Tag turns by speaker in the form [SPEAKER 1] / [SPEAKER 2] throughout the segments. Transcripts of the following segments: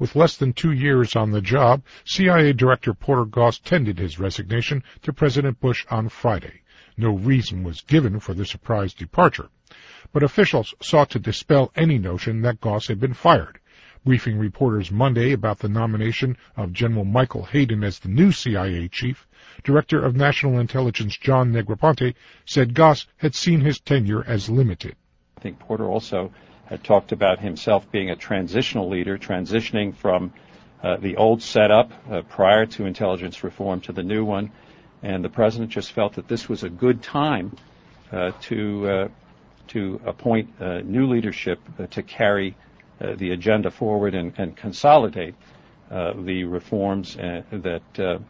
[SPEAKER 1] With less than 2 years on the job, CIA Director Porter Goss tendered his resignation to President Bush on Friday. No reason was given for the surprise departure, but officials sought to dispel any notion that Goss had been fired. Briefing reporters Monday about the nomination of General Michael Hayden as the new CIA chief, Director of National Intelligence John Negroponte said Goss had seen his tenure as limited.
[SPEAKER 2] I think Porter also had talked about himself being a transitional leader, transitioning from the old setup prior to intelligence reform to the new one, and the president just felt that this was a good time to appoint new leadership to carry the agenda forward and consolidate the reforms that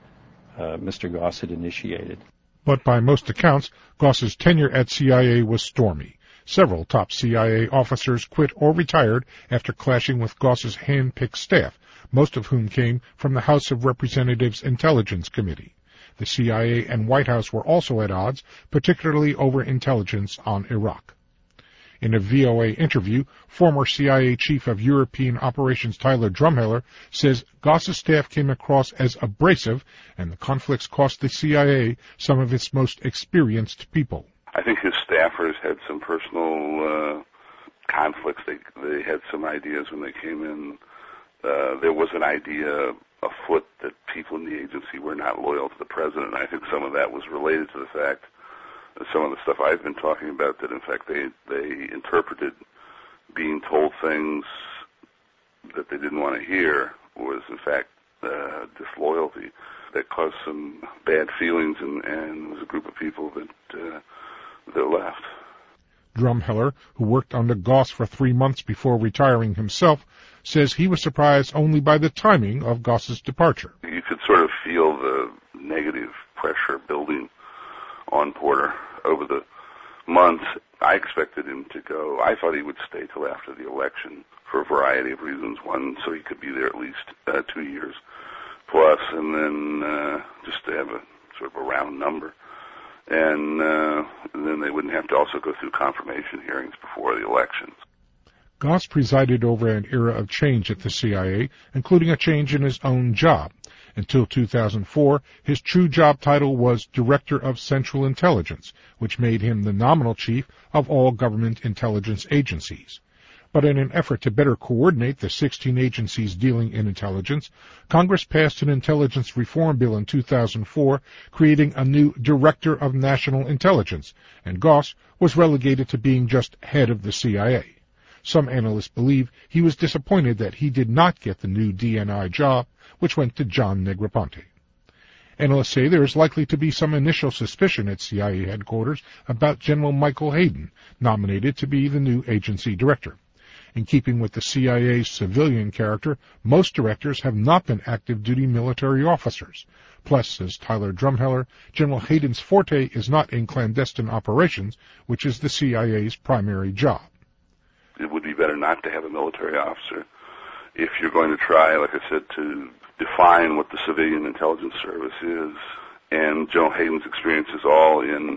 [SPEAKER 2] Mr. Goss had initiated.
[SPEAKER 1] But by most accounts, Goss's tenure at CIA was stormy. Several top CIA officers quit or retired after clashing with Goss's hand-picked staff, most of whom came from the House of Representatives Intelligence Committee. The CIA and White House were also at odds, particularly over intelligence on Iraq. In a VOA interview, former CIA Chief of European Operations Tyler Drumheller says Goss's staff came across as abrasive, and the conflicts cost the CIA some of its most experienced people.
[SPEAKER 3] I think his staffers had some personal conflicts. They had some ideas when they came in. There was an idea afoot that people in the agency were not loyal to the president. I think some of that was related to the fact that some of the stuff I've been talking about, that in fact they interpreted being told things that they didn't want to hear was in fact disloyalty that caused some bad feelings, and there was a group of people that left.
[SPEAKER 1] Drumheller, who worked under Goss for 3 months before retiring himself, says he was surprised only by the timing of Goss's departure.
[SPEAKER 3] You could sort of feel the negative pressure building on Porter over the months. I expected him to go. I thought he would stay till after the election for a variety of reasons. One, so he could be there at least 2 years plus, and then just to have a sort of a round number. And then they wouldn't have to also go through confirmation hearings before the elections.
[SPEAKER 1] Goss presided over an era of change at the CIA, including a change in his own job. Until 2004, his true job title was Director of Central Intelligence, which made him the nominal chief of all government intelligence agencies. But in an effort to better coordinate the 16 agencies dealing in intelligence, Congress passed an intelligence reform bill in 2004, creating a new Director of National Intelligence, and Goss was relegated to being just head of the CIA. Some analysts believe he was disappointed that he did not get the new DNI job, which went to John Negroponte. Analysts say there is likely to be some initial suspicion at CIA headquarters about General Michael Hayden, nominated to be the new agency director. In keeping with the CIA's civilian character, most directors have not been active-duty military officers. Plus, says Tyler Drumheller, General Hayden's forte is not in clandestine operations, which is the CIA's primary job.
[SPEAKER 3] It would be better not to have a military officer if you're going to try, like I said, to define what the civilian intelligence service is. And General Hayden's experience is all in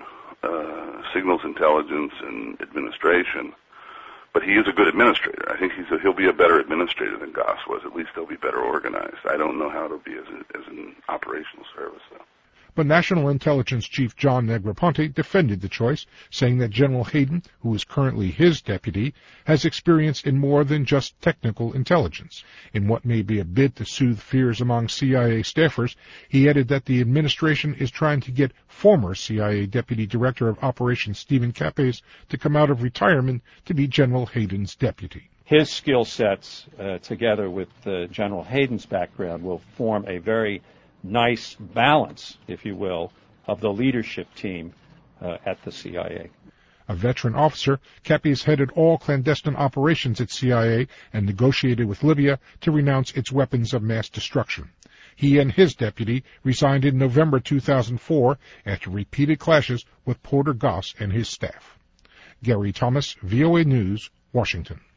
[SPEAKER 3] signals intelligence and administration. But he is a good administrator. I think he'll be a better administrator than Goss was. At least they'll be better organized. I don't know how it'll be as an operational service, though.
[SPEAKER 1] But National Intelligence Chief John Negroponte defended the choice, saying that General Hayden, who is currently his deputy, has experience in more than just technical intelligence. In what may be a bid to soothe fears among CIA staffers, he added that the administration is trying to get former CIA Deputy Director of Operations Stephen Capes to come out of retirement to be General Hayden's deputy.
[SPEAKER 2] His skill sets, together with General Hayden's background, will form a very nice balance, if you will, of the leadership team at the CIA.
[SPEAKER 1] A veteran officer, Capes headed all clandestine operations at CIA and negotiated with Libya to renounce its weapons of mass destruction. He and his deputy resigned in November 2004 after repeated clashes with Porter Goss and his staff. Gary Thomas, VOA News, Washington.